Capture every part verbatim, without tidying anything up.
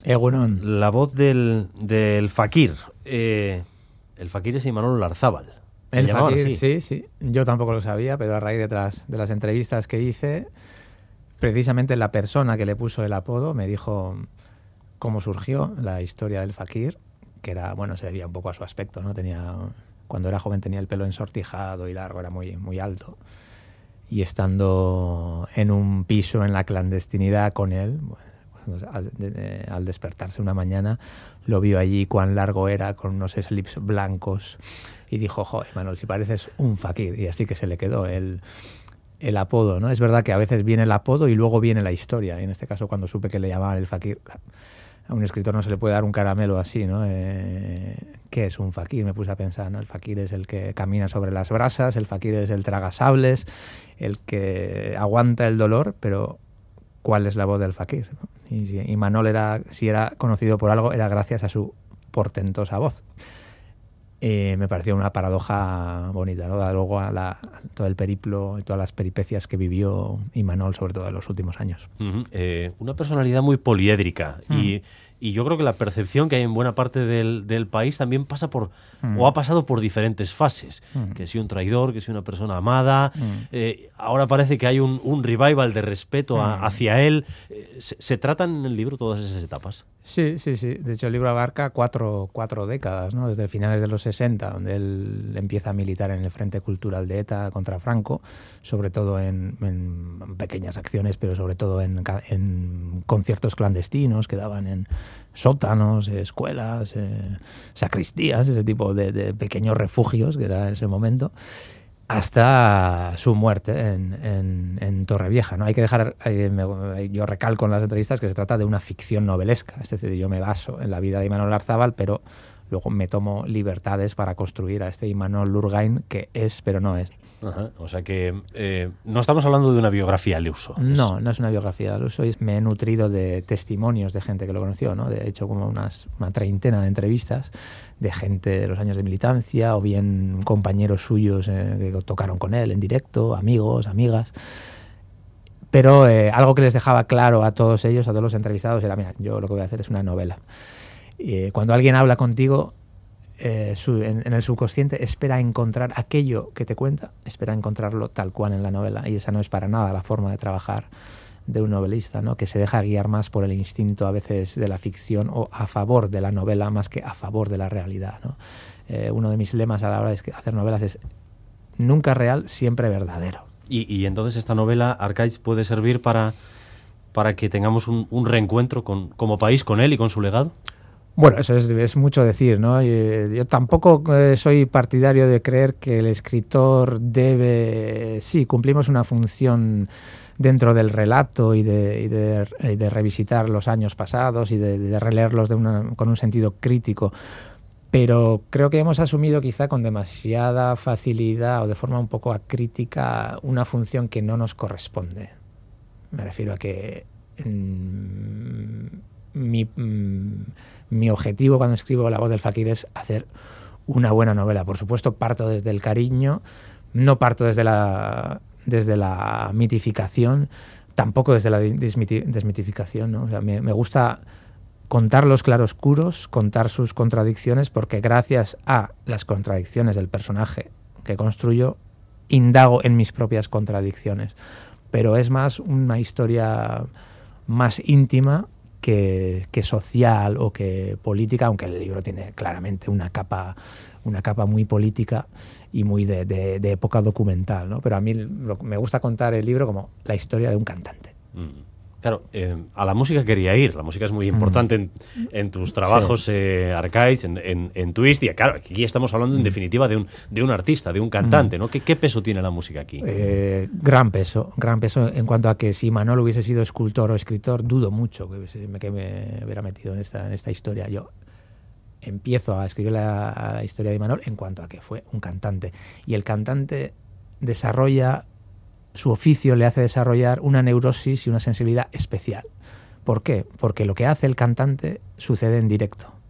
Egunon. La voz del, del fakir. Eh, el fakir es Imanol Larzábal. El fakir, así? sí, sí. Yo tampoco lo sabía, pero a raíz de las, de las entrevistas que hice, precisamente la persona que le puso el apodo me dijo cómo surgió la historia del fakir, que era, bueno, se debía un poco a su aspecto, ¿no? Tenía, cuando era joven tenía el pelo ensortijado y largo, era muy, muy alto. Y estando en un piso en la clandestinidad con él, bueno, Al, de, de, al despertarse una mañana lo vio allí cuán largo era, con unos slips blancos, y dijo: joder, Manuel, si pareces un fakir. Y así que se le quedó el, el apodo, ¿no? Es verdad que a veces viene el apodo y luego viene la historia, y en este caso, cuando supe que le llamaban el fakir, a un escritor no se le puede dar un caramelo así, ¿no? Eh, ¿qué es un fakir? Me puse a pensar, ¿no? El fakir es el que camina sobre las brasas, el fakir es el tragasables, el que aguanta el dolor, pero ¿cuál es la voz del fakir? Y si Imanol era, si era conocido por algo, era gracias a su portentosa voz. Eh, me pareció una paradoja bonita, ¿no? Luego a la, todo el periplo y todas las peripecias que vivió Imanol, sobre todo en los últimos años. Uh-huh. Eh, una personalidad muy poliédrica uh-huh. y, y yo creo que la percepción que hay en buena parte del, del país también pasa por, uh-huh. o ha pasado por diferentes fases. Uh-huh. Que si un traidor, que si una persona amada. Uh-huh. Eh, ahora parece que hay un, un revival de respeto uh-huh. a, hacia él. Eh, ¿se, ¿Se tratan en el libro todas esas etapas? Sí, sí, sí. De hecho, el libro abarca cuatro, cuatro décadas, ¿no? Desde finales de los sesenta, donde él empieza a militar en el Frente Cultural de ETA contra Franco, sobre todo en, en pequeñas acciones, pero sobre todo en, en conciertos clandestinos que daban en sótanos, escuelas, eh, sacristías, ese tipo de, de pequeños refugios que era en ese momento, hasta su muerte en, en, en Torrevieja, ¿no? Hay que dejar, eh, me, yo recalco en las entrevistas que se trata de una ficción novelesca, es decir, yo me baso en la vida de Imanol Larzábal, pero luego me tomo libertades para construir a este Imanol Lurgain que es, pero no es. Ajá. O sea que eh, no estamos hablando de una biografía al uso. No, no es una biografía al uso. Me he nutrido de testimonios de gente que lo conoció, ¿no? De hecho, como unas, una treintena de entrevistas de gente de los años de militancia o bien compañeros suyos eh, que tocaron con él en directo, amigos, amigas. Pero eh, algo que les dejaba claro a todos ellos, a todos los entrevistados, era: mira, yo lo que voy a hacer es una novela. Y, eh, cuando alguien habla contigo, Eh, su, en, en el subconsciente espera encontrar aquello que te cuenta, espera encontrarlo tal cual en la novela, y esa no es para nada la forma de trabajar de un novelista, ¿no? Que se deja guiar más por el instinto a veces de la ficción o a favor de la novela más que a favor de la realidad, ¿no? Eh, uno de mis lemas a la hora de hacer novelas es: nunca real, siempre verdadero. Y, y entonces esta novela, Arkaitz, puede servir para, para que tengamos un, un reencuentro con, como país con él y con su legado. Bueno, eso es, es mucho decir, ¿no? Yo, yo tampoco eh, soy partidario de creer que el escritor debe... Sí, cumplimos una función dentro del relato y de, y de, y de revisitar los años pasados y de, de releerlos de una, con un sentido crítico, pero creo que hemos asumido quizá con demasiada facilidad o de forma un poco acrítica una función que no nos corresponde. Me refiero a que... Mmm, mi... Mmm, Mi objetivo cuando escribo La voz del fakir es hacer una buena novela. Por supuesto, parto desde el cariño, no parto desde la, desde la mitificación, tampoco desde la desmiti- desmitificación, ¿no? O sea, me, me gusta contar los claroscuros, contar sus contradicciones, porque gracias a las contradicciones del personaje que construyo, indago en mis propias contradicciones. Pero es más una historia más íntima Que, que social o que política, aunque el libro tiene claramente una capa, una capa muy política y muy de, de, de época documental, ¿no? Pero a mí lo, me gusta contar el libro como la historia de un cantante. Mm. Claro, eh, a la música quería ir. La música es muy importante mm. en, en tus trabajos, sí. eh, Arkaitz, en, en, en Twist. Y claro, aquí estamos hablando en mm. definitiva de un, de un artista, de un cantante, ¿no? ¿Qué, qué peso tiene la música aquí? Eh, gran peso, gran peso en cuanto a que si Imanol hubiese sido escultor o escritor, dudo mucho que, hubiese, que me hubiera metido en esta, en esta historia. Yo empiezo a escribir la, la historia de Imanol en cuanto a que fue un cantante. Y el cantante desarrolla... Su oficio le hace desarrollar una neurosis y una sensibilidad especial. ¿Por qué? Porque lo que hace el cantante sucede en directo.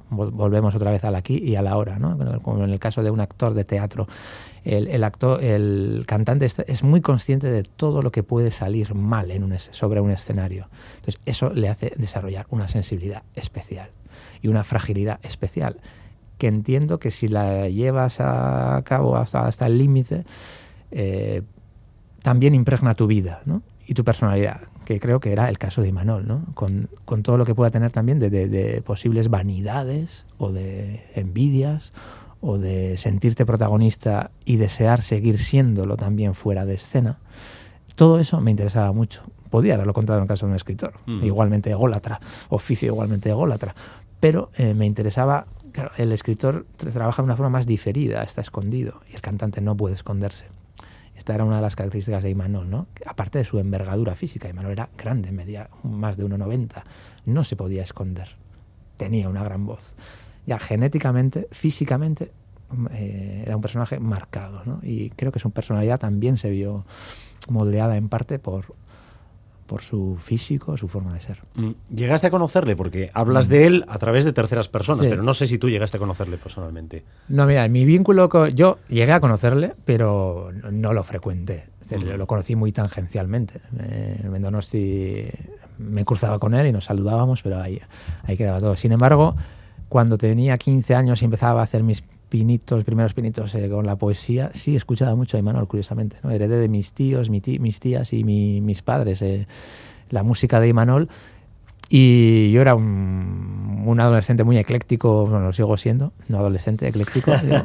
volvemos otra vez al aquí y a la ahora, ¿no? Como en el caso de un actor de teatro. El, el, actor, el cantante es muy consciente de todo lo que puede salir mal en un, sobre un escenario. Entonces, eso le hace desarrollar una sensibilidad especial y una fragilidad especial, que entiendo que si la llevas a cabo hasta, hasta el límite, eh, también impregna tu vida, ¿no? Y tu personalidad, que creo que era el caso de Imanol, ¿no? Con, con todo lo que pueda tener también de, de, de posibles vanidades o de envidias, o de sentirte protagonista y desear seguir siéndolo también fuera de escena. Todo eso me interesaba mucho. Podía haberlo contado en el caso de un escritor, mm. igualmente ególatra, oficio igualmente ególatra, pero eh, me interesaba, claro, el escritor trabaja de una forma más diferida, está escondido, y el cantante no puede esconderse. Esta era una de las características de Imanol, ¿no? Aparte de su envergadura física, Imanol era grande, medía más de uno noventa, no se podía esconder, tenía una gran voz. Ya genéticamente, físicamente, eh, era un personaje marcado, ¿no? Y creo que su personalidad también se vio moldeada en parte por, por su físico, su forma de ser. ¿Llegaste a conocerle? Porque hablas mm. de él a través de terceras personas, sí. pero no sé si tú llegaste a conocerle personalmente. No, mira, mi vínculo con... Yo llegué a conocerle, pero no, no lo frecuenté. Mm. Lo conocí muy tangencialmente. Eh, en Donosti me cruzaba con él y nos saludábamos, pero ahí, ahí quedaba todo. Sin embargo, cuando tenía quince años y empezaba a hacer mis pinitos, primeros pinitos eh, con la poesía, sí escuchaba mucho a Imanol, curiosamente, ¿no? Heredé de mis tíos, mi tí, mis tías y mi, mis padres eh, la música de Imanol, y yo era un, un adolescente muy ecléctico, bueno, lo sigo siendo, no adolescente, ecléctico, digo,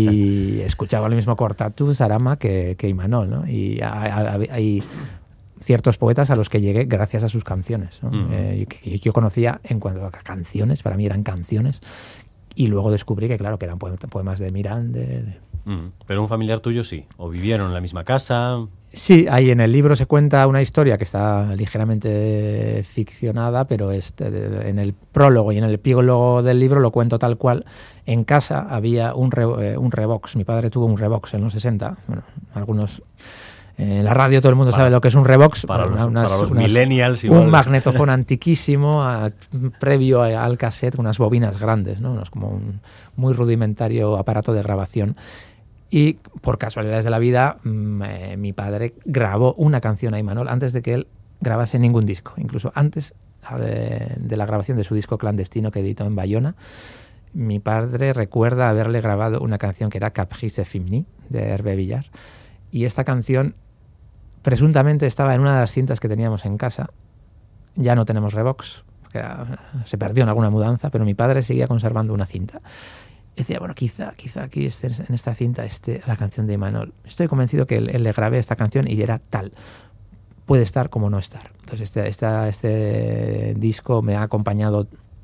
y escuchaba lo mismo Cortatu, Sarama que, que Imanol, ¿no? Y hay ciertos poetas a los que llegué gracias a sus canciones, ¿no? Mm. Eh, que yo conocía en cuanto a canciones, para mí eran canciones, y luego descubrí que, claro, que eran poemas de Miranda. De... Mm. Pero un familiar tuyo sí, o vivieron en la misma casa. Sí, ahí en el libro se cuenta una historia que está ligeramente ficcionada, pero este, en el prólogo y en el epílogo del libro lo cuento tal cual. En casa había un, re, un Revox, mi padre tuvo un Revox en los sesenta, bueno, algunos... En la radio todo el mundo para, sabe lo que es un Revox. Para, bueno, los, unas, para los unas, millennials igual. Un magnetofón antiquísimo a, previo a, al cassette, unas bobinas grandes, ¿no? Es como un muy rudimentario aparato de grabación. Y por casualidades de la vida, mmm, eh, mi padre grabó una canción a Imanol antes de que él grabase ningún disco. Incluso antes eh, de la grabación de su disco clandestino que editó en Bayona, mi padre recuerda haberle grabado una canción que era Caprice Femini, de Hervé Villar. Y esta canción presuntamente estaba en una de las cintas que teníamos en casa. Ya no tenemos Revox, porque se perdió en alguna mudanza, pero mi padre seguía conservando una cinta. Y decía, bueno, quizá, quizá aquí esté, en esta cinta esté la canción de Imanol. Estoy convencido que él, él le grabé esta canción y era tal. Puede estar como no estar. Entonces este, este, este disco me ha acompañado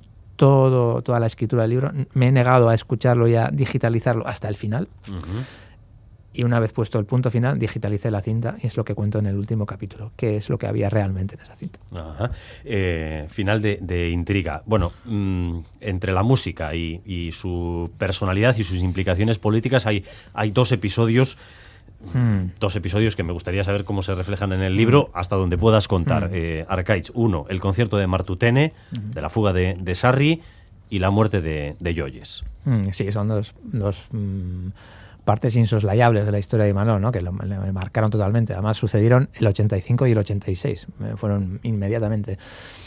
todo, toda la escritura del libro. Me he negado a escucharlo y a digitalizarlo hasta el final. Uh-huh. Y una vez puesto el punto final, digitalicé la cinta y es lo que cuento en el último capítulo, qué es lo que había realmente en esa cinta. Ajá. Eh, final de, de intriga. Bueno, mmm, entre la música y, y su personalidad y sus implicaciones políticas hay, hay dos episodios, hmm. dos episodios que me gustaría saber cómo se reflejan en el libro, hmm. hasta donde puedas contar. Hmm. Eh, Arkaitz, uno, el concierto de Martutene, hmm. de la fuga de, de Sarri, y la muerte de, de Joyes. Hmm. Sí, son dos... dos mm, partes insoslayables de la historia de Imanol, ¿no? Que lo, le marcaron totalmente. Además sucedieron el ochenta y cinco y el ochenta y seis. Eh, fueron inmediatamente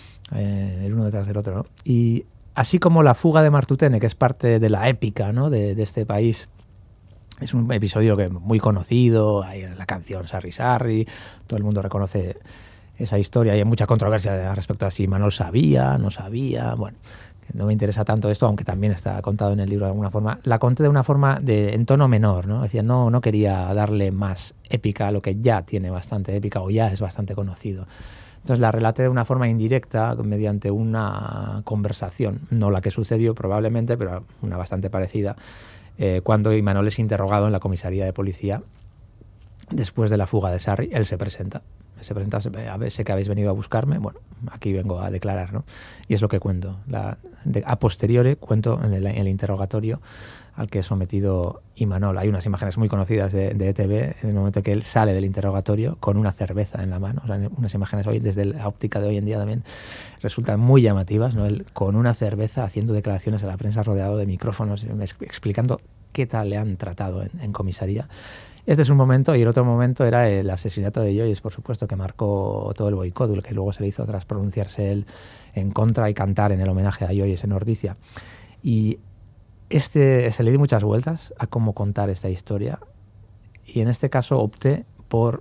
eh, el uno detrás del otro, ¿no? Y así como la fuga de Martutene, que es parte de la épica, ¿no? de, de este país, es un episodio que muy conocido, hay la canción Sarri Sarri, todo el mundo reconoce esa historia, hay mucha controversia respecto a si Imanol sabía, no sabía, bueno... No me interesa tanto esto, aunque también está contado en el libro de alguna forma. La conté de una forma de, en tono menor, ¿no? Decía, no, no quería darle más épica a lo que ya tiene bastante épica o ya es bastante conocido. Entonces la relaté de una forma indirecta, mediante una conversación, no la que sucedió probablemente, pero una bastante parecida, eh, cuando Imanol es interrogado en la comisaría de policía después de la fuga de Sarri. Él se presenta se presenta, a ver, sé que habéis venido a buscarme, bueno, aquí vengo a declarar, ¿no? Y es lo que cuento. La, de, a posteriori cuento en el, en el interrogatorio al que he sometido Imanol. Hay unas imágenes muy conocidas de, de E T V en el momento que él sale del interrogatorio con una cerveza en la mano. O sea, unas imágenes hoy, desde la óptica de hoy en día también resultan muy llamativas, ¿no? Él con una cerveza haciendo declaraciones a la prensa rodeado de micrófonos, explicando qué tal le han tratado en, en comisaría. Este es un momento, y el otro momento era el asesinato de Joyce, por supuesto, que marcó todo el boicot, que luego se le hizo tras pronunciarse él en contra y cantar en el homenaje a Joyce en Ordizia. Y este, se le di muchas vueltas a cómo contar esta historia, y en este caso opté por...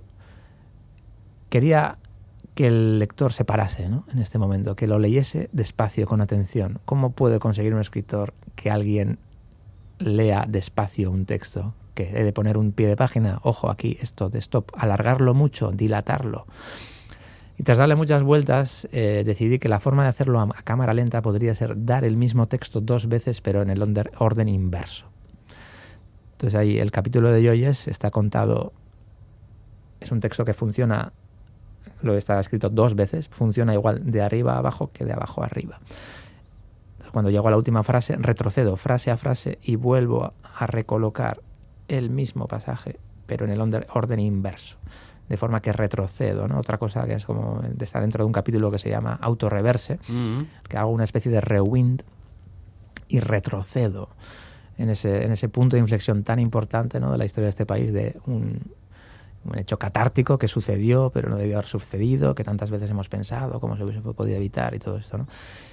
Quería que el lector se parase, ¿no? En este momento, que lo leyese despacio, con atención. ¿Cómo puede conseguir un escritor que alguien lea despacio un texto? Que he de poner un pie de página, ojo aquí, esto de stop, alargarlo mucho, dilatarlo. Y tras darle muchas vueltas, eh, decidí que la forma de hacerlo a, a cámara lenta podría ser dar el mismo texto dos veces, pero en el onder, orden inverso. Entonces ahí el capítulo de Joyce está contado, es un texto que funciona, lo está escrito dos veces, funciona igual de arriba a abajo que de abajo a arriba. Entonces, cuando llego a la última frase, retrocedo frase a frase y vuelvo a, a recolocar el mismo pasaje, pero en el orden inverso, de forma que retrocedo, ¿no? Otra cosa que es como está dentro de un capítulo que se llama autorreverse, mm-hmm. que hago una especie de rewind y retrocedo en ese, en ese punto de inflexión tan importante, ¿no? De la historia de este país, de un, un hecho catártico que sucedió, pero no debió haber sucedido, que tantas veces hemos pensado, cómo se hubiese podido evitar y todo esto, ¿no?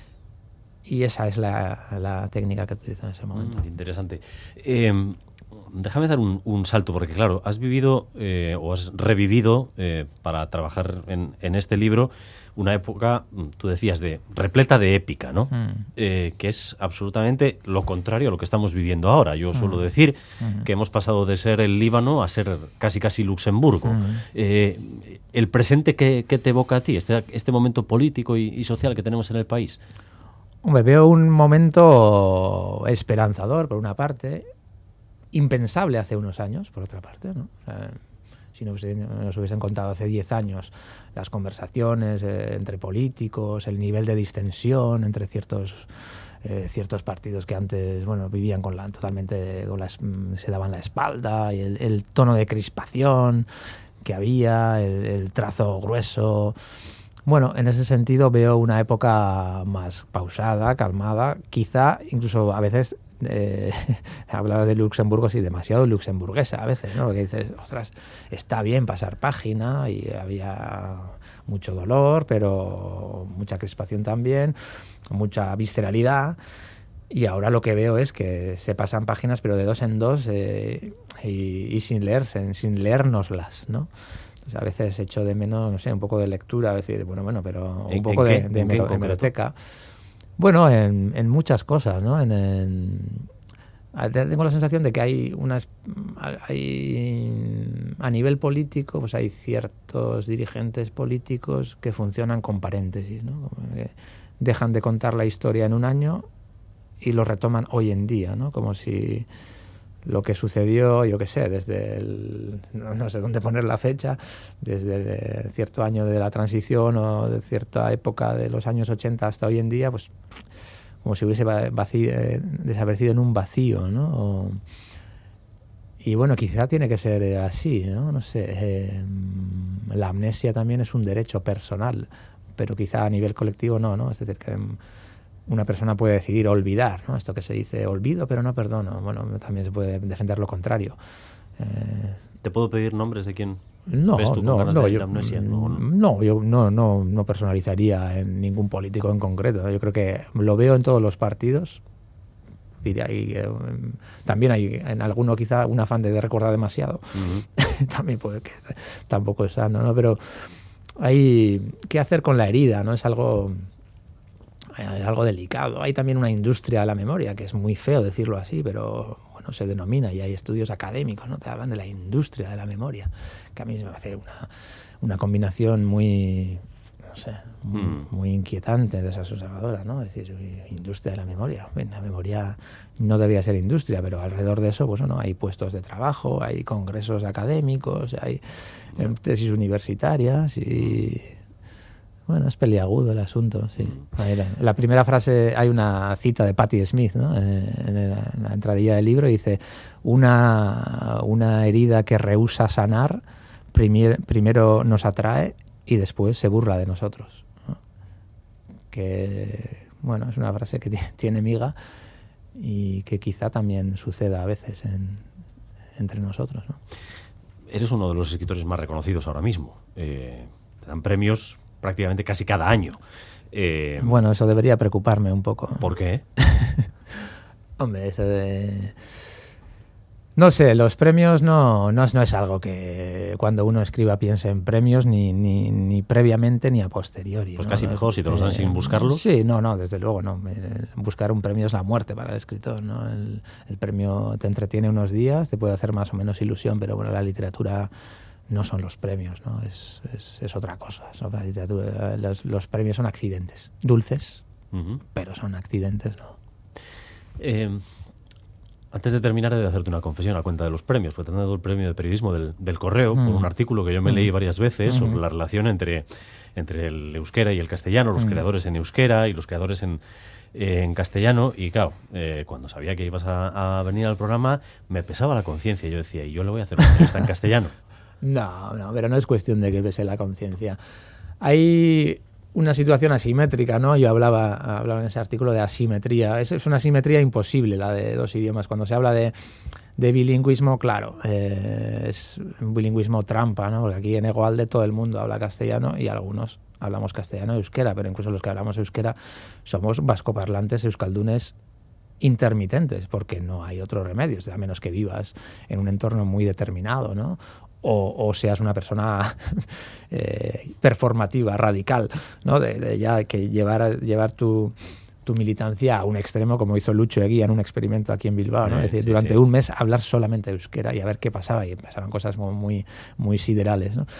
Y esa es la, la técnica que utilizo en ese momento. Mm, interesante. Eh, Déjame dar un, un salto, porque claro, has vivido eh, o has revivido eh, para trabajar en, en este libro una época, tú decías, de repleta de épica, ¿no? Mm. Eh, que es absolutamente lo contrario a lo que estamos viviendo ahora. Yo mm. suelo decir mm. que hemos pasado de ser el Líbano a ser casi casi Luxemburgo. Mm. Eh, ¿El presente qué, qué te evoca a ti, este, este momento político y, y social que tenemos en el país? Hombre, veo un momento esperanzador, por una parte, impensable hace unos años, por otra parte, ¿no? O sea, si nos, nos hubiesen contado hace diez años las conversaciones eh, entre políticos, el nivel de distensión entre ciertos eh, ciertos partidos que antes, bueno, vivían con la totalmente con las, se daban la espalda, y el, el tono de crispación que había, el, el trazo grueso. Bueno, en ese sentido veo una época más pausada, calmada, quizá incluso a veces Eh, hablabas de Luxemburgo, sí, demasiado luxemburguesa a veces, ¿no? Porque dices, ostras, está bien pasar página, y había mucho dolor, pero mucha crispación también, mucha visceralidad, y ahora lo que veo es que se pasan páginas, pero de dos en dos, eh, y, y sin leerse, sin leérnoslas, ¿no? Entonces, a veces echo de menos, no sé, un poco de lectura, decir, bueno, bueno, pero un poco de, de, mero, de hemeroteca. Bueno, en, en muchas cosas, ¿no? En, en, tengo la sensación de que hay unas, hay, a nivel político, pues hay ciertos dirigentes políticos que funcionan con paréntesis, ¿no? Como que dejan de contar la historia en un año y lo retoman hoy en día, ¿no? Como si lo que sucedió, yo qué sé, desde el, no, no sé dónde poner la fecha, desde cierto año de la transición o de cierta época de los años ochenta hasta hoy en día, pues como si hubiese vacío, eh, desaparecido en un vacío, ¿no? O, y bueno, quizá tiene que ser así, ¿no? No sé, eh, la amnesia también es un derecho personal, pero quizá a nivel colectivo no, ¿no? Es decir, que una persona puede decidir olvidar, ¿no? Esto que se dice, olvido pero no perdono. Bueno, también se puede defender lo contrario. Eh, ¿Te puedo pedir nombres de quién no, ves tú con no, ganas no, de yo, amnesia? No, no. no, yo no, no, no personalizaría en ningún político en concreto. Yo creo que lo veo en todos los partidos. Diría, y, eh, también hay en alguno quizá un afán de recordar demasiado. Uh-huh. También puede que tampoco es sano, ¿no? Pero hay que hacer con la herida, ¿no? Es algo... es algo delicado. Hay también una industria de la memoria, que es muy feo decirlo así, pero bueno, se denomina, y hay estudios académicos, ¿no? Te hablan de la industria de la memoria, que a mí me parece una, una combinación muy, no sé, muy, mm. muy inquietante, desasosegadora, ¿no? Es decir, industria de la memoria. Bien, la memoria no debería ser industria, pero alrededor de eso, pues bueno, hay puestos de trabajo, hay congresos académicos, hay mm. tesis universitarias y... Bueno, es peliagudo el asunto, sí. La, la primera frase, hay una cita de Patti Smith, ¿no? Eh, en, la, en la entradilla del libro dice, una, una herida que rehúsa sanar primier, primero nos atrae y después se burla de nosotros, ¿no? Que, bueno, es una frase que t- tiene miga y que quizá también suceda a veces en, entre nosotros, ¿no? Eres uno de los escritores más reconocidos ahora mismo. Eh, te dan premios prácticamente casi cada año. Eh, bueno, eso debería preocuparme un poco. ¿Por qué? Hombre, eso de... No sé, los premios no, no, no es algo que cuando uno escriba piense en premios ni, ni, ni previamente ni a posteriori. Pues ¿no? casi mejor si te los dan eh, sin buscarlos. Sí, no, no, desde luego no. Buscar un premio es la muerte para el escritor, ¿no? El, el premio te entretiene unos días, te puede hacer más o menos ilusión, pero bueno, la literatura... no son los premios, ¿no? Es, es, es otra cosa. Es otra literatura. Los, los premios son accidentes, dulces, uh-huh. pero son accidentes, ¿no? Eh, antes de terminar, he de hacerte una confesión a cuenta de los premios, porque te han dado el premio de periodismo del, del Correo, uh-huh. por un artículo que yo me uh-huh. leí varias veces uh-huh. sobre la relación entre, entre el euskera y el castellano, los uh-huh. creadores en euskera y los creadores en, eh, en castellano, y claro, eh, cuando sabía que ibas a, a venir al programa, me pesaba la conciencia. Yo decía, y yo le voy a hacer una entrevista en castellano. No, no, pero no es cuestión de que pese la conciencia. Hay una situación asimétrica, ¿no? Yo hablaba, hablaba en ese artículo de asimetría. Es, es una asimetría imposible, la de dos idiomas. Cuando se habla de, de bilingüismo, claro, eh, es un bilingüismo trampa, ¿no? Porque aquí en Egoalde todo el mundo habla castellano y algunos hablamos castellano y euskera, pero incluso los que hablamos euskera somos vascoparlantes euskaldunes intermitentes, porque no hay otro remedio, a menos que vivas en un entorno muy determinado, ¿no? O, o seas una persona eh, performativa, radical, ¿no? De, de ya que llevar, llevar tu, tu militancia a un extremo, como hizo Lucho Eguía en un experimento aquí en Bilbao, ¿no? Es decir, sí, durante sí. un mes hablar solamente euskera y a ver qué pasaba, y pasaban cosas muy, muy, muy siderales, ¿no?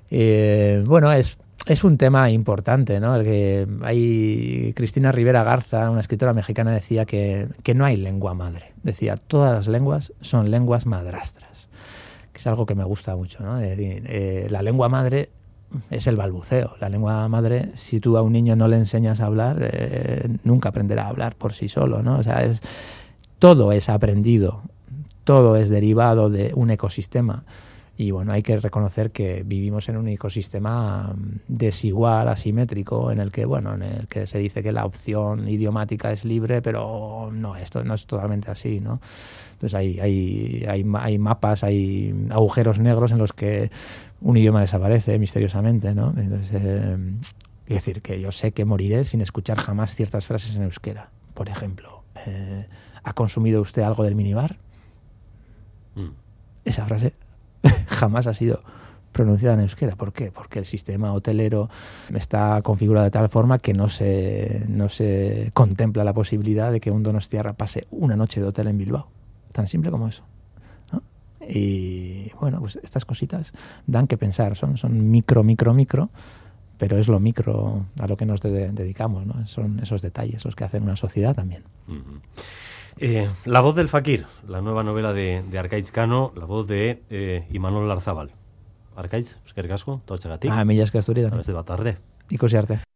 Eh, bueno, es... Es un tema importante, ¿no? El que hay Cristina Rivera Garza, una escritora mexicana, decía que, que no hay lengua madre. Decía, todas las lenguas son lenguas madrastras, que es algo que me gusta mucho, ¿no? Es decir, eh, la lengua madre es el balbuceo. La lengua madre, si tú a un niño no le enseñas a hablar, eh, nunca aprenderá a hablar por sí solo, ¿no? O sea, es, todo es aprendido, todo es derivado de un ecosistema. Y bueno, hay que reconocer que vivimos en un ecosistema desigual, asimétrico, en el que, bueno, en el que se dice que la opción idiomática es libre, pero no, esto no es totalmente así, ¿no? Entonces hay, hay, hay, hay mapas, hay agujeros negros en los que un idioma desaparece misteriosamente, ¿no? Entonces, eh, es decir, que yo sé que moriré sin escuchar jamás ciertas frases en euskera. Por ejemplo, eh, ¿ha consumido usted algo del minibar? Mm. Esa frase jamás ha sido pronunciada en euskera. ¿Por qué? Porque el sistema hotelero está configurado de tal forma que no se, no se contempla la posibilidad de que un donostiarra pase una noche de hotel en Bilbao. Tan simple como eso, ¿no? Y bueno, pues estas cositas dan que pensar. Son, son micro, micro, micro, pero es lo micro a lo que nos de, dedicamos, ¿no? Son esos detalles los que hacen una sociedad también. Uh-huh. Eh, La voz del fakir, la nueva novela de, de Arkaitz Cano, la voz de eh, Imanol Larzábal. Arkaitz, eskerrik asko, tortxagatik. Ah, mila esker zuri da. Beste bat arde. Ikusi arte.